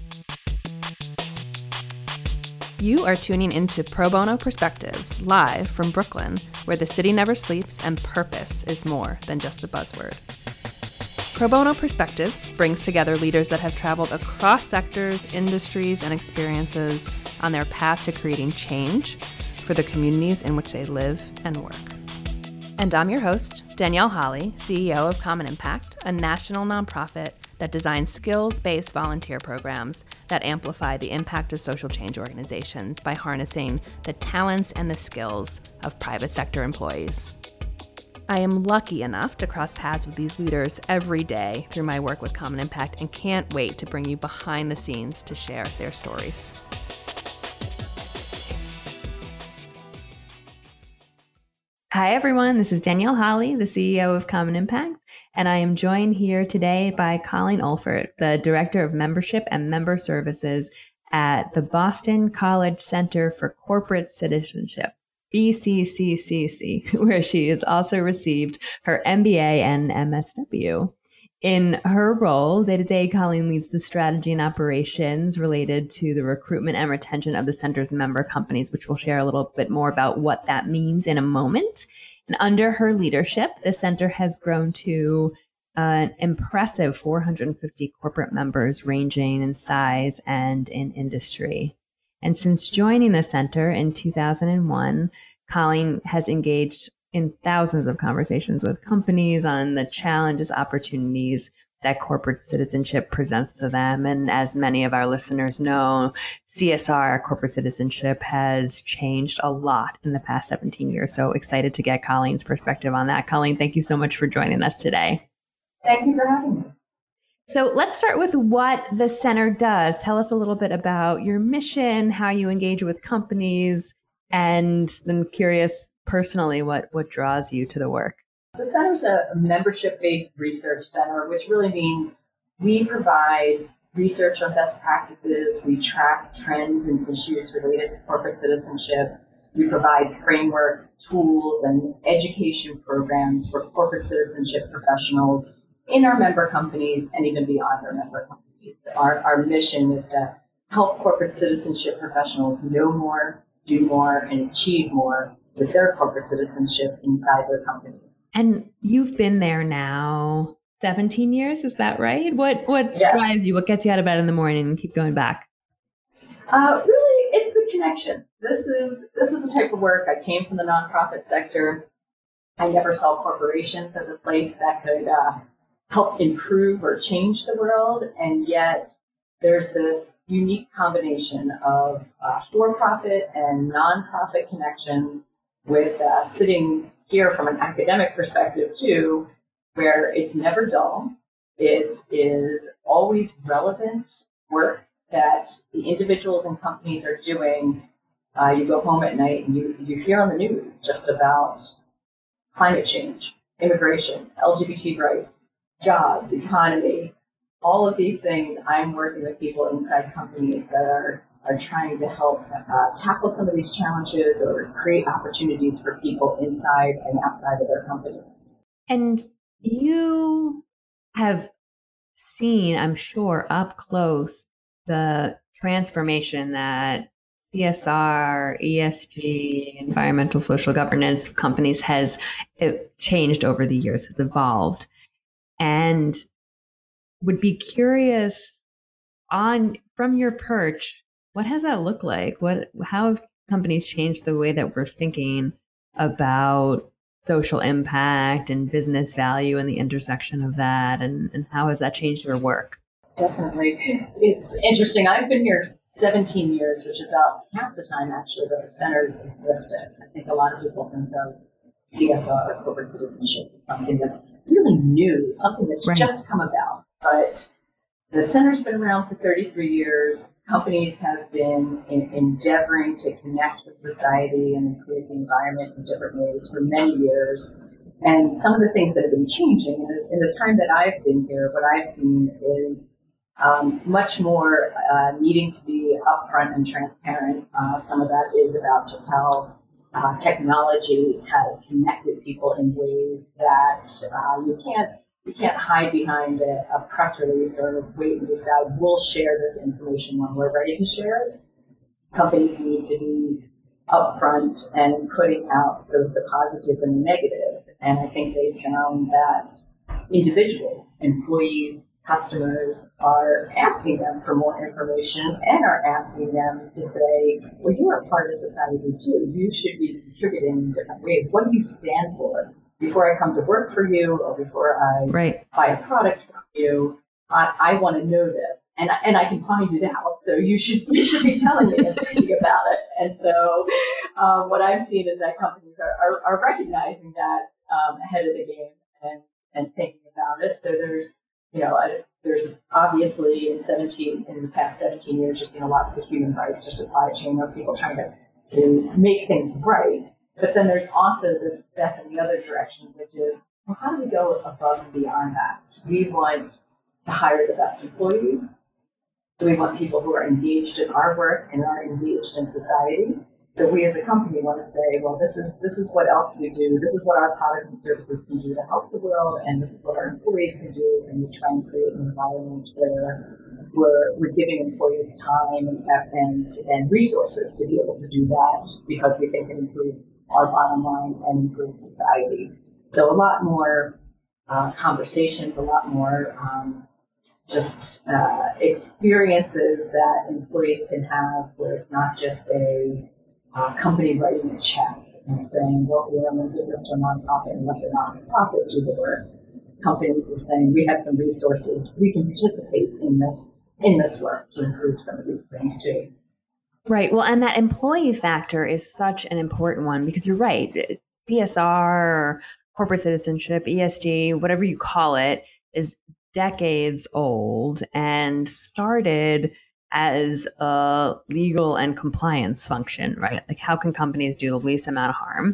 You are tuning into Pro Bono Perspectives, live from Brooklyn, where the city never sleeps and purpose is more than just a buzzword. Pro Bono Perspectives brings together leaders that have traveled across sectors, industries, and experiences on their path to creating change for the communities in which they live and work. And I'm your host, Danielle Holly, CEO of Common Impact, a national nonprofit that designs skills-based volunteer programs that amplify the impact of social change organizations by harnessing the talents and the skills of private sector employees. I am lucky enough to cross paths with these leaders every day through my work with Common Impact and can't wait to bring you behind the scenes to share their stories. Hi, everyone. This is Danielle Holly, the CEO of Common Impact, and I am joined here today by Colleen Olfert, the Director of Membership and Member Services at the Boston College Center for Corporate Citizenship, BCCCC, where she has also received her MBA and MSW. In her role, day-to-day, Colleen leads the strategy and operations related to the recruitment and retention of the center's member companies, which we'll share a little bit more about what that means in a moment. And under her leadership, the center has grown to an impressive 450 corporate members ranging in size and in industry. And since joining the center in 2001, Colleen has engaged in thousands of conversations with companies on the challenges, opportunities that corporate citizenship presents to them. And as many of our listeners know, CSR, corporate citizenship, has changed a lot in the past 17 years. So excited to get Colleen's perspective on that. Colleen, thank you so much for joining us today. Thank you for having me. So let's start with what the center does. Tell us a little bit about your mission, how you engage with companies, and I'm curious personally what draws you to the work. The center is a membership-based research center, which really means we provide research on best practices, we track trends and issues related to corporate citizenship, we provide frameworks, tools, and education programs for corporate citizenship professionals in our member companies and even beyond our member companies. Our mission is to help corporate citizenship professionals know more, do more, and achieve more with their corporate citizenship inside their companies. And you've been there now 17 years, is that right? What drives you? What gets you out of bed in the morning and keep going back? Really, it's the connection. This is the type of work. I came from the nonprofit sector. I never saw corporations as a place that could help improve or change the world, and yet there's this unique combination of for-profit and nonprofit connections with sitting here from an academic perspective too, where it's never dull. It is always relevant work that the individuals and companies are doing. You go home at night and you hear on the news just about climate change, immigration, LGBT rights, jobs, economy, all of these things. I'm working with people inside companies that are trying to help tackle some of these challenges or create opportunities for people inside and outside of their companies. And you have seen, I'm sure, up close the transformation that CSR, ESG, environmental social governance companies has changed over the years, has evolved. And would be curious from your perch, what has that looked like? How have companies changed the way that we're thinking about social impact and business value and the intersection of that? And how has that changed your work? Definitely. It's interesting. I've been here 17 years, which is about half the time actually that the center's existed. I think a lot of people think of CSR, or corporate citizenship, as something that's really new, something that's just come about. But the center's been around for 33 years. Companies have been endeavoring to connect with society and improve the environment in different ways for many years. And some of the things that have been changing in the time that I've been here, what I've seen is much more needing to be upfront and transparent. Some of that is about just how technology has connected people in ways that you we can't hide behind a press release or wait and decide we'll share this information when we're ready to share it. Companies need to be upfront and putting out the positive and the negative. And I think they found that individuals, employees, customers are asking them for more information and are asking them to say, well, you are part of society too. You should be contributing in different ways. What do you stand for? Before I come to work for you or before I buy a product from you, I want to know this, and I can find it out. So you should be telling me and thinking about it. And so what I've seen is that companies are recognizing that ahead of the game and thinking about it. So there's obviously in the past 17 years, you've seen a lot of the human rights or supply chain or people trying to make things right. But then there's also this step in the other direction, which is, well, how do we go above and beyond that? We want to hire the best employees. So we want people who are engaged in our work and are engaged in society. So we as a company want to say, well, this is what else we do. This is what our products and services can do to help the world, and this is what our employees can do. And we try and create an environment where we're giving employees time and resources to be able to do that because we think it improves our bottom line and improves society. So a lot more conversations, a lot more experiences that employees can have where it's not just a company writing a check and saying, well, here, I'm going to give this to a nonprofit and let the nonprofit do the work. Companies are saying, we have some resources, we can participate in this work to improve some of these things too. Right. Well, and that employee factor is such an important one because you're right. CSR, corporate citizenship, ESG, whatever you call it, is decades old and started as a legal and compliance function, right? Like how can companies do the least amount of harm,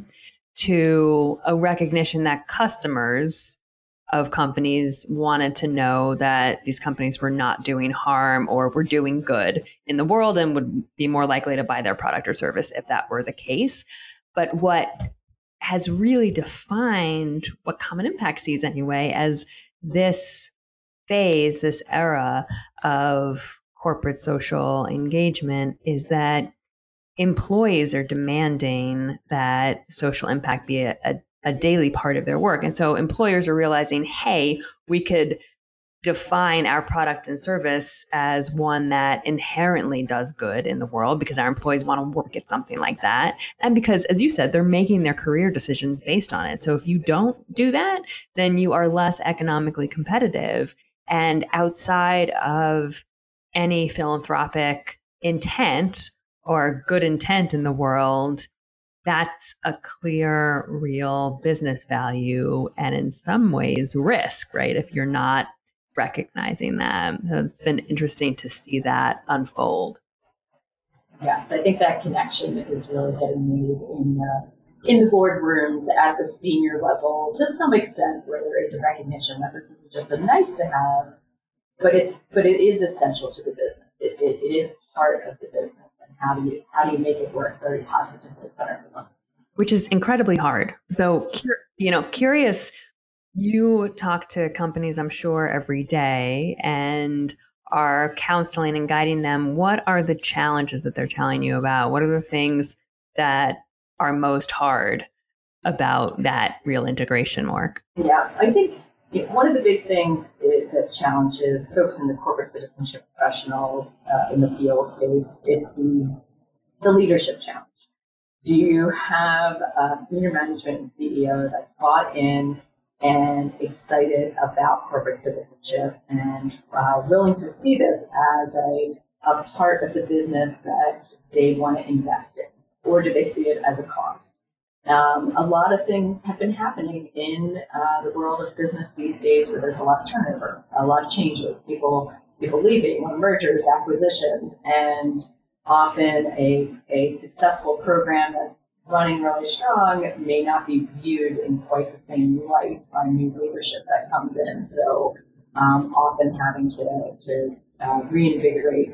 to a recognition that customers of companies wanted to know that these companies were not doing harm or were doing good in the world and would be more likely to buy their product or service if that were the case. But what has really defined what Common Impact sees anyway as this phase, this era of corporate social engagement is that employees are demanding that social impact be a daily part of their work. And so employers are realizing, hey, we could define our product and service as one that inherently does good in the world because our employees want to work at something like that. And because, as you said, they're making their career decisions based on it. So if you don't do that, then you are less economically competitive. And outside of any philanthropic intent or good intent in the world, that's a clear, real business value and in some ways risk, right? If you're not recognizing that. So it's been interesting to see that unfold. Yes, I think that connection is really getting made in the boardrooms at the senior level to some extent where there is a recognition that this isn't just a nice to have, but it is essential to the business. It is part of the business. How do you make it work very positively for everyone? Which is incredibly hard. So, curious, you talk to companies, I'm sure, every day and are counseling and guiding them. What are the challenges that they're telling you about? What are the things that are most hard about that real integration work? Yeah, I think one of the big things that challenges folks in the corporate citizenship professionals in the field is it's the leadership challenge. Do you have a senior management and CEO that's bought in and excited about corporate citizenship and willing to see this as a part of the business that they want to invest in? Or do they see it as a cost? A lot of things have been happening in the world of business these days where there's a lot of turnover, a lot of changes, people leaving, mergers, acquisitions, and often a successful program that's running really strong may not be viewed in quite the same light by new leadership that comes in. So often having to reinvigorate,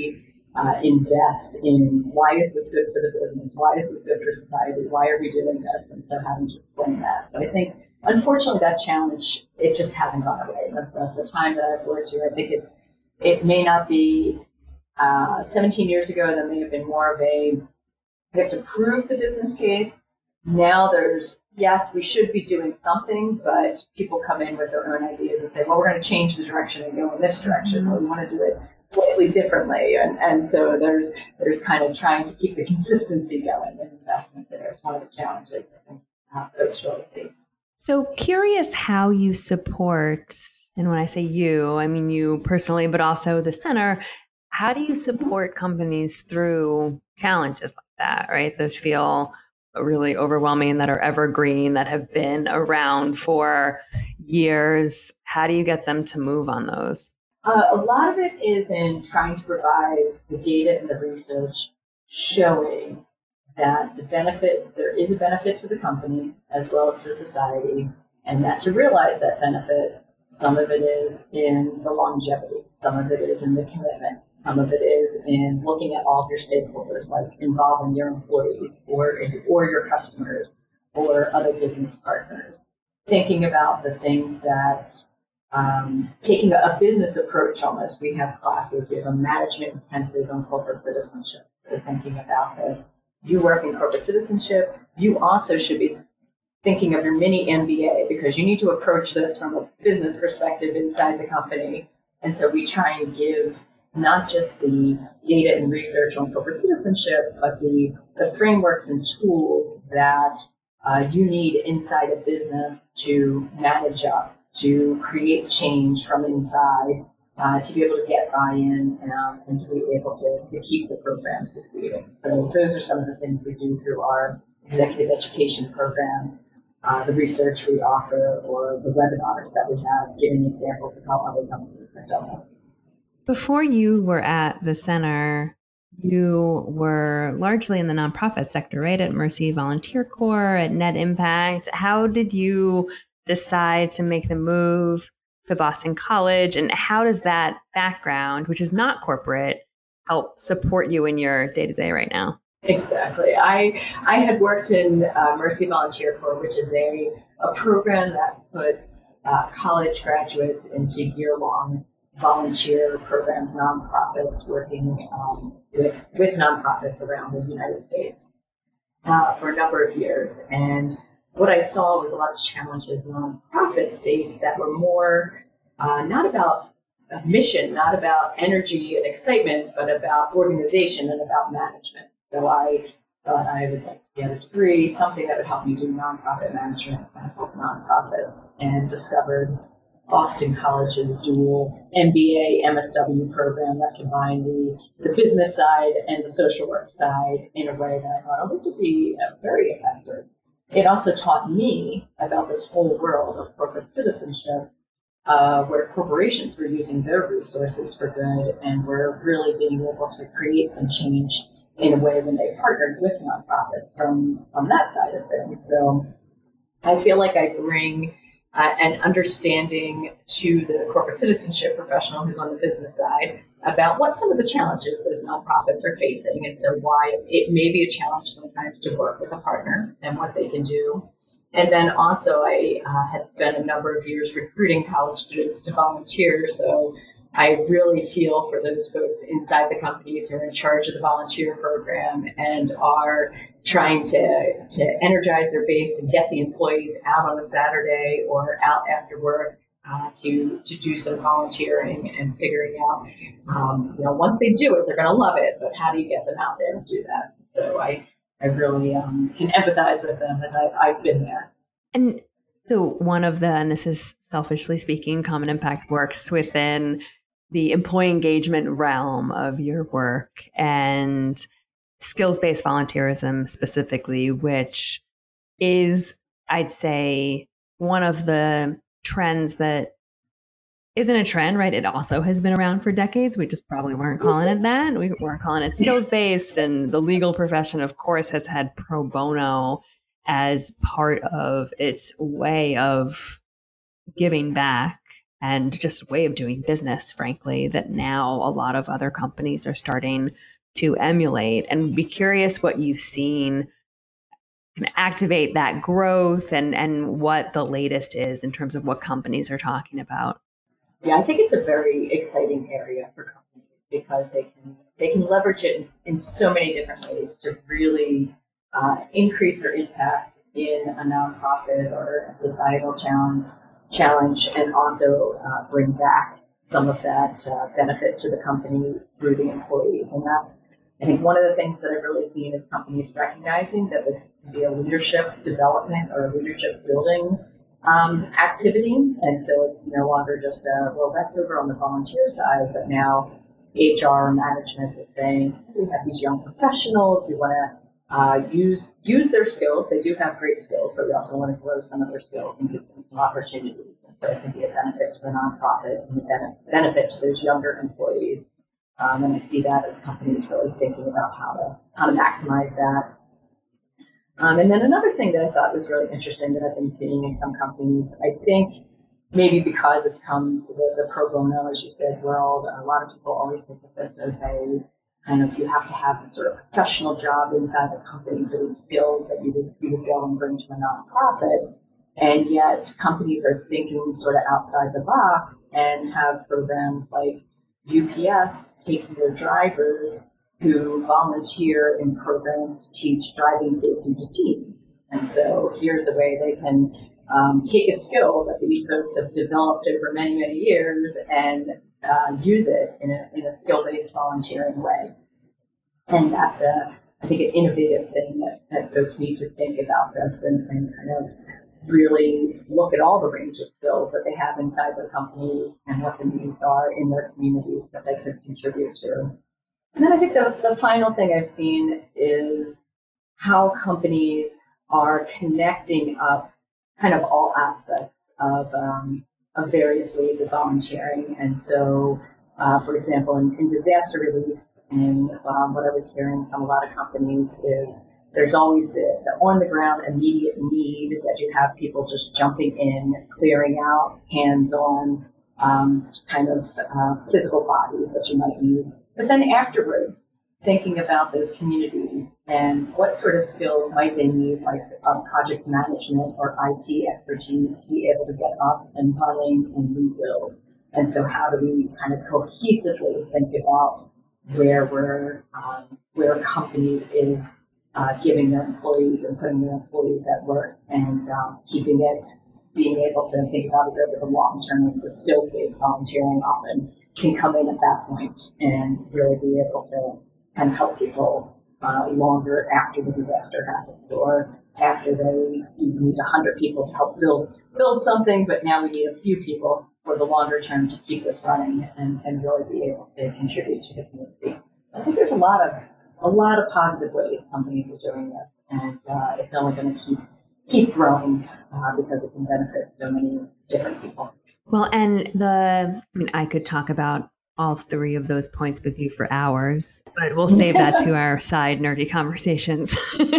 invest in why is this good for the business? Why is this good for society? Why are we doing this? And so having to explain that. So I think unfortunately, that challenge, it just hasn't gone away. The time that I've worked here, I think it may not be 17 years ago, there may have been more of a, we have to prove the business case. Now there's, yes, we should be doing something, but people come in with their own ideas and say, well, we're going to change the direction and go in this direction, or we want to do it slightly differently. And so there's kind of trying to keep the consistency going, and investment there is one of the challenges I think folks really face. So curious how you support, and when I say you, I mean you personally, but also the center. How do you support companies through challenges like that, right? That feel really overwhelming, that are evergreen, that have been around for years. How do you get them to move on those? A lot of it is in trying to provide the data and the research showing that there is a benefit to the company as well as to society, and that to realize that benefit, some of it is in the longevity, some of it is in the commitment, some of it is in looking at all of your stakeholders, like involving your employees or your customers or other business partners, thinking about the things that taking a business approach almost. We have classes, we have a management intensive on corporate citizenship. So thinking about this, you work in corporate citizenship, you also should be thinking of your mini MBA because you need to approach this from a business perspective inside the company. And so we try and give not just the data and research on corporate citizenship, but the frameworks and tools that you need inside a business to manage up, to create change from inside, to be able to get buy-in and to be able to keep the program succeeding. So those are some of the things we do through our executive education programs, the research we offer, or the webinars that we have, giving examples of how other companies have done this. Before you were at the center, you were largely in the nonprofit sector, right? At Mercy Volunteer Corps, at Net Impact. How did you decide to make the move to Boston College? And how does that background, which is not corporate, help support you in your day-to-day right now? Exactly. I had worked in Mercy Volunteer Corps, which is a program that puts college graduates into year-long volunteer programs, nonprofits working with nonprofits around the United States for a number of years. And what I saw was a lot of challenges nonprofits face that were more not about a mission, not about energy and excitement, but about organization and about management. So I thought I would like to get a degree, something that would help me do nonprofit management and help nonprofits, and discovered Boston College's dual MBA MSW program that combined the business side and the social work side in a way that I thought, oh, this would be very effective. It also taught me about this whole world of corporate citizenship, where corporations were using their resources for good and were really being able to create some change in a way when they partnered with nonprofits from that side of things. So I feel like I bring an understanding to the corporate citizenship professional who's on the business side about what some of the challenges those nonprofits are facing, and so why it may be a challenge sometimes to work with a partner and what they can do. And then also I had spent a number of years recruiting college students to volunteer, so I really feel for those folks inside the companies who are in charge of the volunteer program and are trying to energize their base and get the employees out on a Saturday or out after work to do some volunteering and figuring out, once they do it, they're going to love it, but how do you get them out there and do that? So I really can empathize with them as I've been there. And so and this is selfishly speaking, Common Impact works within the employee engagement realm of your work and skills-based volunteerism specifically, which is, I'd say, one of the trends that isn't a trend, right? It also has been around for decades. We just probably weren't calling it that. We weren't calling it skills-based, and the legal profession, of course, has had pro bono as part of its way of giving back and just a way of doing business, frankly, that now a lot of other companies are starting to emulate. And be curious what you've seen activate that growth and what the latest is in terms of what companies are talking about. Yeah, I think it's a very exciting area for companies because they can leverage it in so many different ways to really increase their impact in a nonprofit or a societal challenge, and also bring back some of that benefit to the company through the employees. And that's, I think, one of the things that I've really seen is companies recognizing that this can be a leadership development or a leadership building activity. And so it's no longer just well, that's over on the volunteer side, but now HR management is saying, we have these young professionals, we want to use their skills. They do have great skills, but we also want to grow some of their skills and give them some opportunities. And so it can be a benefit to the nonprofit and a benefit to those younger employees. And I see that as companies really thinking about how to maximize that. And then another thing that I thought was really interesting that I've been seeing in some companies, I think maybe because it's come the pro bono, as you said, world, a lot of people always think of this as a kind of, you have to have a sort of professional job inside the company for these skills that you would go and bring to a nonprofit. And yet companies are thinking sort of outside the box and have programs like UPS taking their drivers who volunteer in programs to teach driving safety to teens. And so here's a way they can take a skill that these folks have developed over many, many years and use it in a skill-based volunteering way. And that's, I think, an innovative thing that folks need to think about this and kind of really look at all the range of skills that they have inside their companies and what the needs are in their communities that they could contribute to. And then I think the final thing I've seen is how companies are connecting up kind of all aspects of various ways of volunteering. And so, for example, in disaster relief, and what I was hearing from a lot of companies is there's always the on-the-ground immediate need that you have people just jumping in, clearing out hands-on kind of physical bodies that you might need. But then afterwards, thinking about those communities and what sort of skills might they need, like project management or IT expertise to be able to get up and running and rebuild. And so how do we kind of cohesively think about where a company is giving their employees and putting their employees at work and being able to think about it over the long term. The skills-based volunteering often can come in at that point and really be able to kind of help people longer after the disaster happened, or after you need 100 people to help build something, but now we need a few people for the longer term to keep this running and really be able to contribute to the community. I think there's a lot of positive ways companies are doing this, and it's only going to keep growing because it can benefit so many different people. Well, and I could talk about all three of those points with you for hours, but we'll save that to our side nerdy conversations.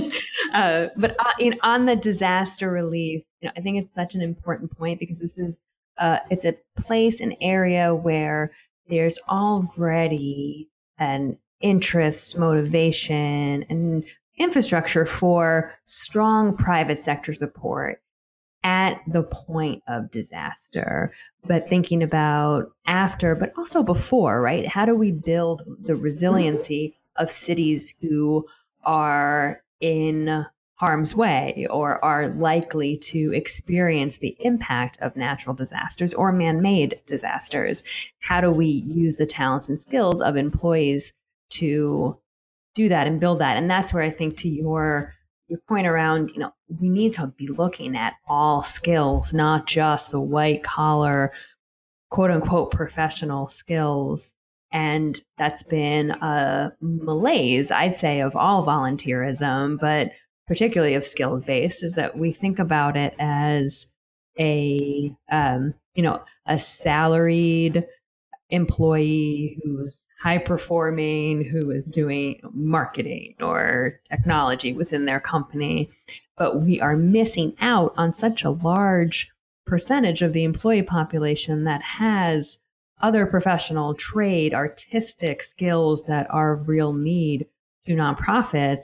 But on the disaster relief, I think it's such an important point because this is it's a place, an area where there's already an interest, motivation, and infrastructure for strong private sector support at the point of disaster, but thinking about after, but also before, right? How do we build the resiliency of cities who are in harm's way or are likely to experience the impact of natural disasters or man-made disasters? How do we use the talents and skills of employees to do that and build that? And that's where I think, to your point around, we need to be looking at all skills, not just the white collar, quote unquote, professional skills. And that's been a malaise, I'd say, of all volunteerism, but particularly of skills based, is that we think about it as a salaried employee who's high performing, who is doing marketing or technology within their company. But we are missing out on such a large percentage of the employee population that has other professional, trade, artistic skills that are of real need to nonprofits.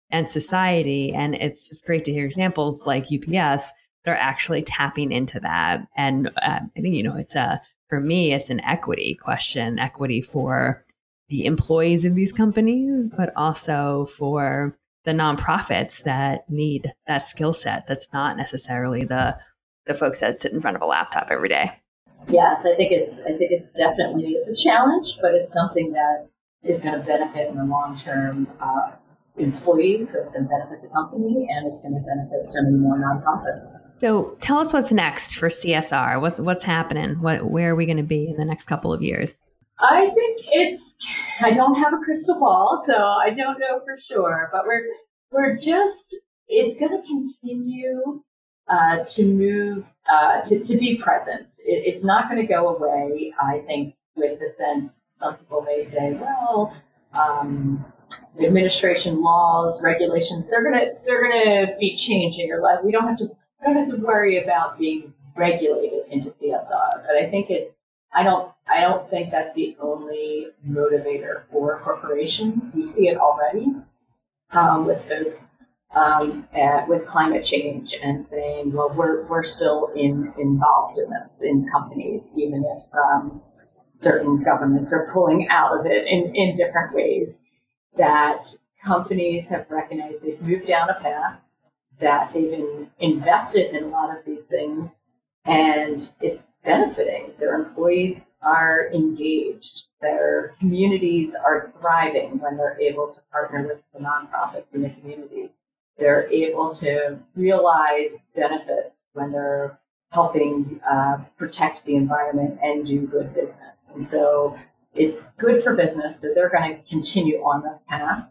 and society. And it's just great to hear examples like UPS that are actually tapping into that. And I think, for me, it's an equity question, equity for the employees of these companies, but also for the nonprofits that need that skill set. That's not necessarily the folks that sit in front of a laptop every day. Yes, I think it's definitely, it's a challenge, but it's something that is going to benefit in the long term employees. So it's going to benefit the company, and it's going to benefit so many more nonprofits. So tell us what's next for CSR. What's happening? Where are we going to be in the next couple of years? I think I don't have a crystal ball, so I don't know for sure, but it's going to continue to move, to be present. It's not going to go away, I think, with the sense some people may say, well, administration laws, regulations, they're gonna be changing your life. We don't have to worry about being regulated into CSR. But I think I don't think that's the only motivator for corporations. You see it already with folks with climate change and saying, well, we're still involved in this in companies, even if certain governments are pulling out of it in different ways. That companies have recognized they've moved down a path, that they've invested in a lot of these things, and it's benefiting. Their employees are engaged. Their communities are thriving when they're able to partner with the nonprofits in the community. They're able to realize benefits when they're helping protect the environment and do good business. And so it's good for business, so they're going to continue on this path.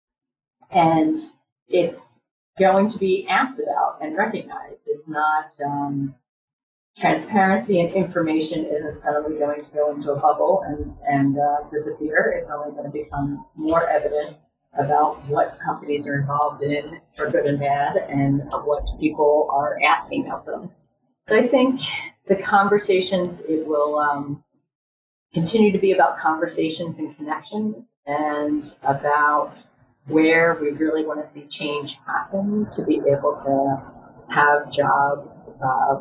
And it's going to be asked about and recognized. It's not transparency and information isn't suddenly going to go into a bubble and disappear. It's only going to become more evident about what companies are involved in for good and bad and what people are asking of them. So I think the conversations, it will continue to be about conversations and connections and about where we really want to see change happen to be able to have jobs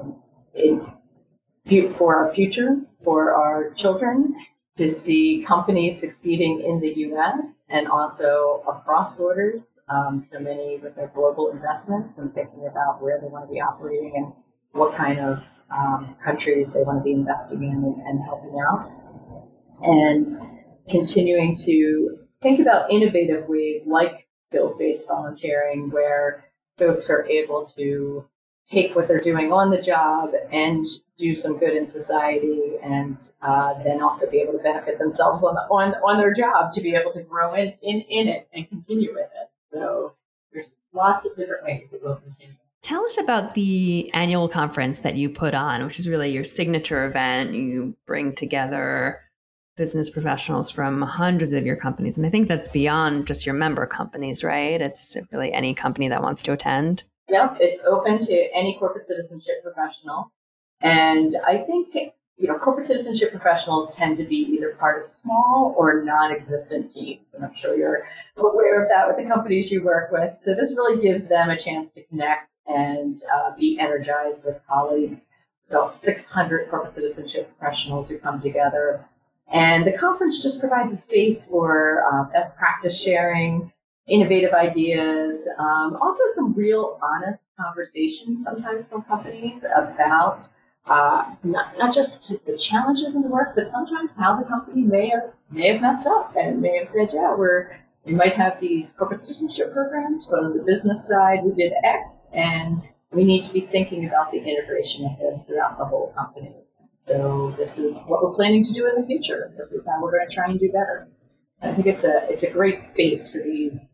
for our future, for our children, to see companies succeeding in the U.S. and also across borders, so many with their global investments and thinking about where they want to be operating and what kind of countries they want to be investing in and helping out. And continuing to think about innovative ways like skills-based volunteering, where folks are able to take what they're doing on the job and do some good in society, and then also be able to benefit themselves on their job to be able to grow in it and continue with it. So there's lots of different ways it will continue. Tell us about the annual conference that you put on, which is really your signature event. You bring together business professionals from hundreds of your companies. And I think that's beyond just your member companies, right? It's really any company that wants to attend. Yep, it's open to any corporate citizenship professional. And I think, corporate citizenship professionals tend to be either part of small or non-existent teams. And I'm sure you're aware of that with the companies you work with. So this really gives them a chance to connect and be energized with colleagues. About 600 corporate citizenship professionals who come together. And the conference just provides a space for best practice sharing, innovative ideas, also some real honest conversations sometimes from companies about not just the challenges in the work, but sometimes how the company may have messed up and may have said, yeah, we might have these corporate citizenship programs, but on the business side, we did X, and we need to be thinking about the integration of this throughout the whole company. So this is what we're planning to do in the future. This is how we're going to try and do better. I think it's a great space for these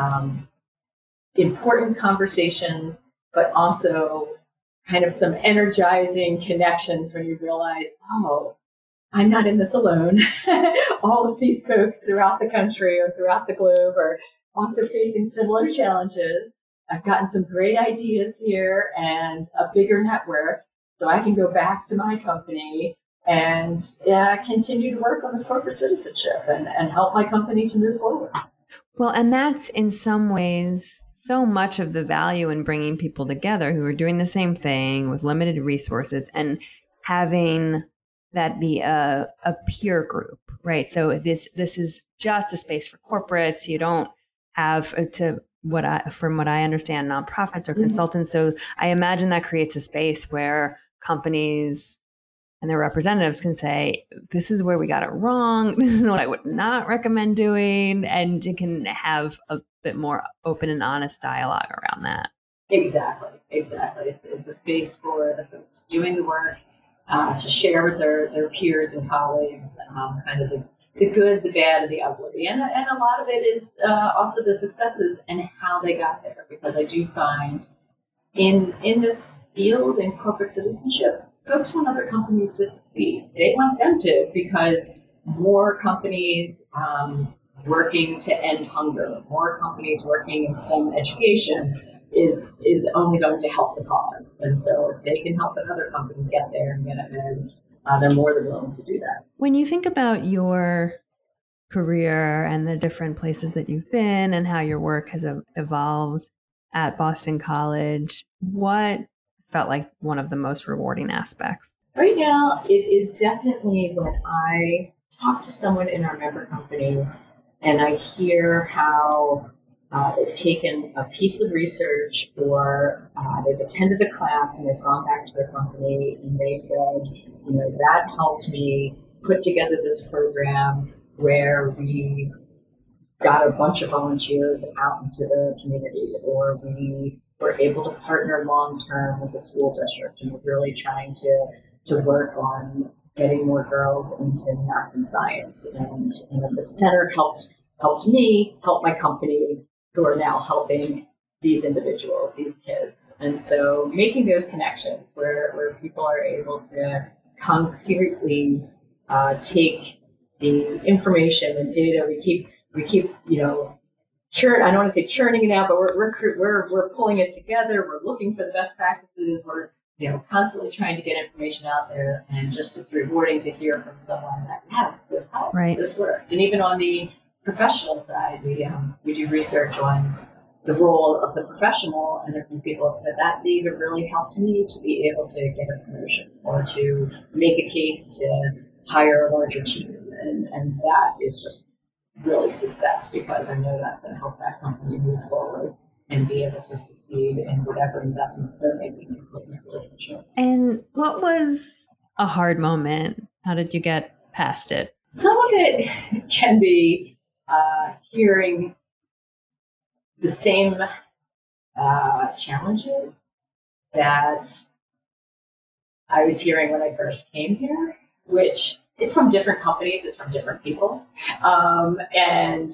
important conversations, but also kind of some energizing connections when you realize, oh, I'm not in this alone. All of these folks throughout the country or throughout the globe are also facing similar challenges. I've gotten some great ideas here and a bigger network, so I can go back to my company and continue to work on this corporate citizenship and help my company to move forward. Well, and that's in some ways so much of the value in bringing people together who are doing the same thing with limited resources and having that be a peer group, right? So this is just a space for corporates. You don't have to from what I understand, nonprofits or consultants. So I imagine that creates a space where companies and their representatives can say, this is where we got it wrong. This is what I would not recommend doing. And it can have a bit more open and honest dialogue around that. Exactly. It's a space for the folks doing the work to share with their peers and colleagues kind of the good, the bad, and the ugly. And a lot of it is also the successes and how they got there. Because I do find in this field, in corporate citizenship, folks want other companies to succeed. They want them to, because more companies working to end hunger, more companies working in STEM education is only going to help the cause. And so if they can help another company get there and get ahead, they're more than willing to do that. When you think about your career and the different places that you've been and how your work has evolved at Boston College, what felt like one of the most rewarding aspects? Right now, it is definitely when I talk to someone in our member company and I hear how they've taken a piece of research or they've attended a class and they've gone back to their company and they said, that helped me put together this program where we got a bunch of volunteers out into the community, or we were able to partner long term with the school district, and we're really trying to work on getting more girls into math and science. And the center helped me help my company, who are now helping these individuals, these kids. And so making those connections where people are able to concretely take the information and data we keep, I don't want to say churning it out, but we're pulling it together. We're looking for the best practices. We're constantly trying to get information out there, and just it's rewarding to hear from someone that yes, this helped, right, this worked. And even on the professional side, we do research on the role of the professional, and a few people have said that data really helped me to be able to get a promotion or to make a case to hire a larger team, and that is just really success, because I know that's going to help that company move forward and be able to succeed in whatever investments they're making in corporate citizenship. And what was a hard moment? How did you get past it? Some of it can be hearing the same challenges that I was hearing when I first came here, which it's from different companies, it's from different people, and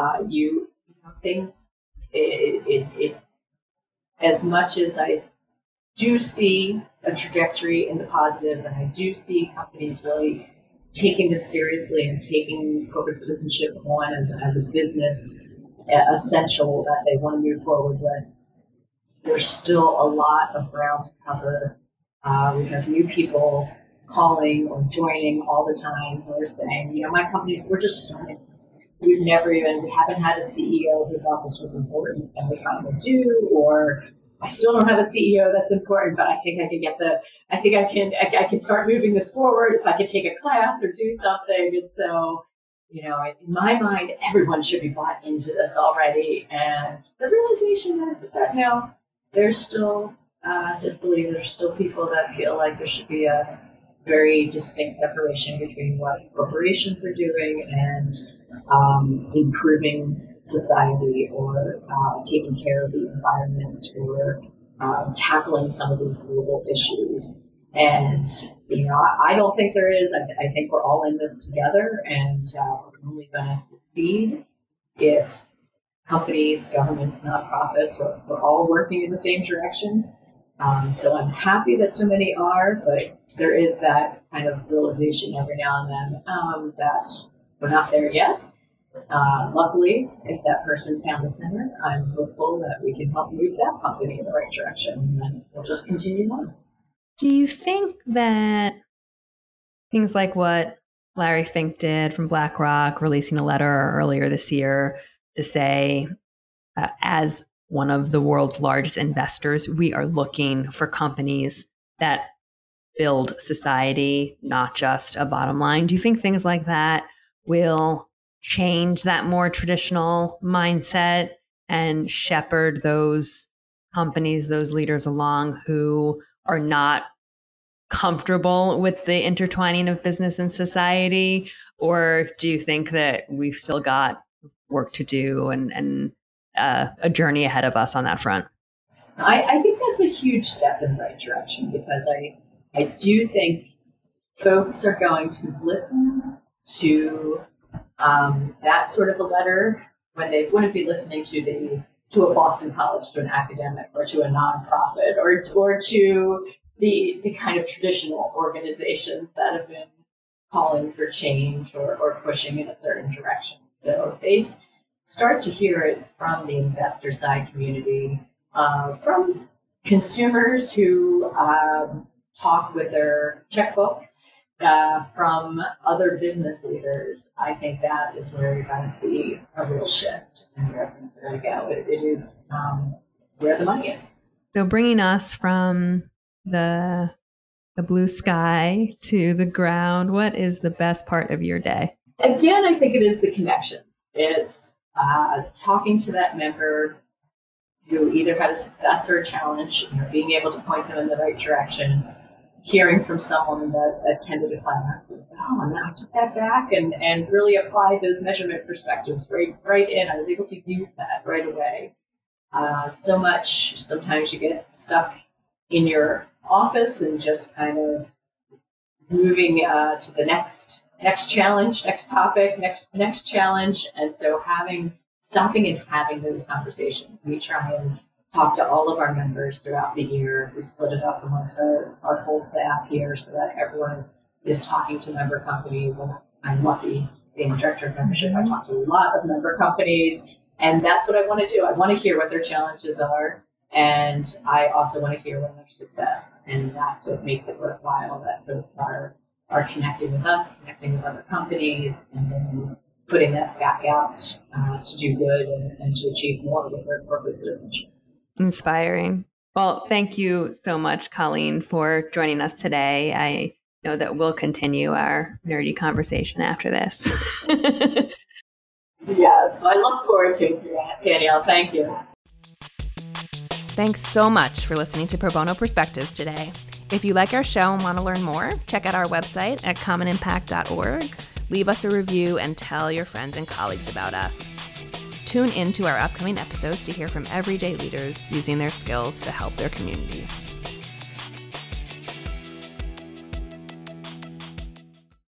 things. It as much as I do see a trajectory in the positive, and I do see companies really taking this seriously and taking corporate citizenship on as a business essential that they want to move forward with, there's still a lot of ground to cover. We have new people calling or joining all the time who are saying, my companies, we're just starting this. We haven't had a CEO who thought this was important, and we finally do, or I still don't have a CEO that's important, but I think I can start moving this forward if I could take a class or do something. And so, in my mind, everyone should be bought into this already. And the realization is that now there's still disbelief. There's still people that feel like there should be a very distinct separation between what corporations are doing and improving society, or taking care of the environment, or tackling some of these global issues. And I don't think there is. I think we're all in this together, and we're only going to succeed if companies, governments, nonprofits are all working in the same direction. So I'm happy that so many are, but there is that kind of realization every now and then that we're not there yet. Luckily, if that person found the center, I'm hopeful that we can help move that company in the right direction, and then we'll just continue on. Do you think that things like what Larry Fink did from BlackRock, releasing a letter earlier this year to say, as one of the world's largest investors, we are looking for companies that build society, not just a bottom line. Do you think things like that will change that more traditional mindset and shepherd those companies, those leaders along who are not comfortable with the intertwining of business and society? Or do you think that we've still got work to do and a journey ahead of us on that front? I think that's a huge step in the right direction, because I do think folks are going to listen to that sort of a letter when they wouldn't be listening to a Boston College, to an academic, or to a nonprofit, or to the kind of traditional organizations that have been calling for change or pushing in a certain direction. So if they start to hear it from the investor side community, from consumers who talk with their checkbook, from other business leaders, I think that is where you're going to see a real shift in where things are going to go. It is where the money is. So bringing us from the blue sky to the ground, what is the best part of your day? Again, I think it is the connections. It's talking to that member who either had a success or a challenge, being able to point them in the right direction, hearing from someone that attended a class and said, oh, now I took that back and really applied those measurement perspectives right in. I was able to use that right away. So much, sometimes you get stuck in your office and just kind of moving to the next challenge, next topic, next challenge. And so stopping and having those conversations. We try and talk to all of our members throughout the year. We split it up amongst our whole staff here so that everyone is talking to member companies. And I'm lucky being the director of membership. I talk to a lot of member companies, and that's what I want to do. I want to hear what their challenges are, and I also want to hear when there's success. And that's what makes it worthwhile, that folks are connecting with us, connecting with other companies, and then putting that back out to do good and to achieve more with their corporate citizenship. Inspiring. Well, thank you so much, Colleen, for joining us today. I know that we'll continue our nerdy conversation after this. Yes, I look forward to it, Danielle. Thank you. Thanks so much for listening to Pro Bono Perspectives today. If you like our show and want to learn more, check out our website at commonimpact.org. Leave us a review and tell your friends and colleagues about us. Tune in to our upcoming episodes to hear from everyday leaders using their skills to help their communities.